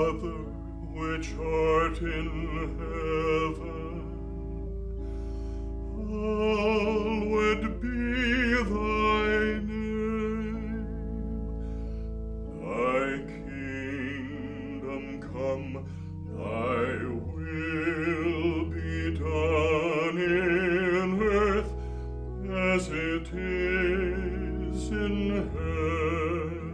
Father, which art in heaven, hallowed be thy name. Thy kingdom come, thy will be done in earth as it is in heaven.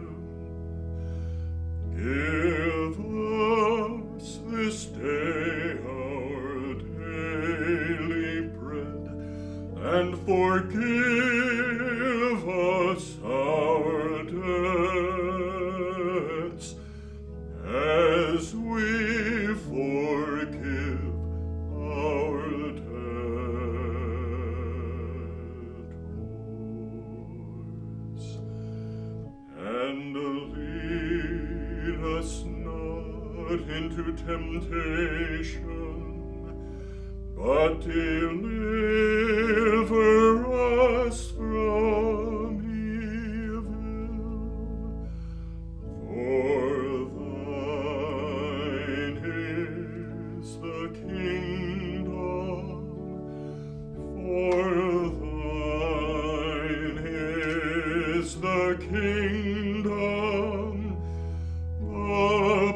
Give us this day our daily bread, and forgive us our debts, as we forgive our debtors. And lead us not into temptation, but deliver us from evil. For thine is the kingdom, for thine is the kingdom, the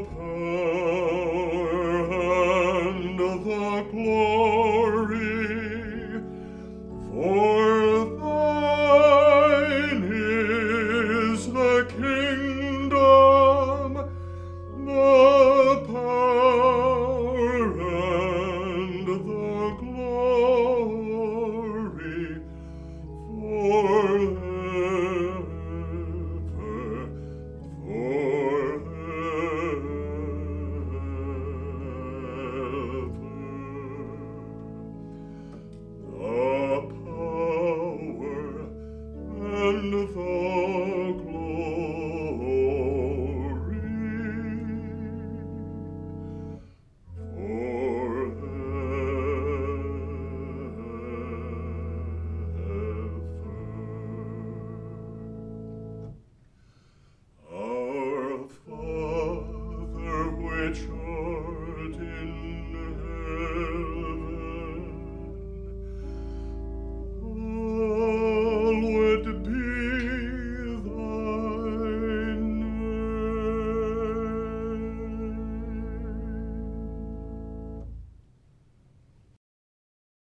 power and the glory, for thine is the kingdom, the power and the glory, forever. And the glory forever. Our Father, which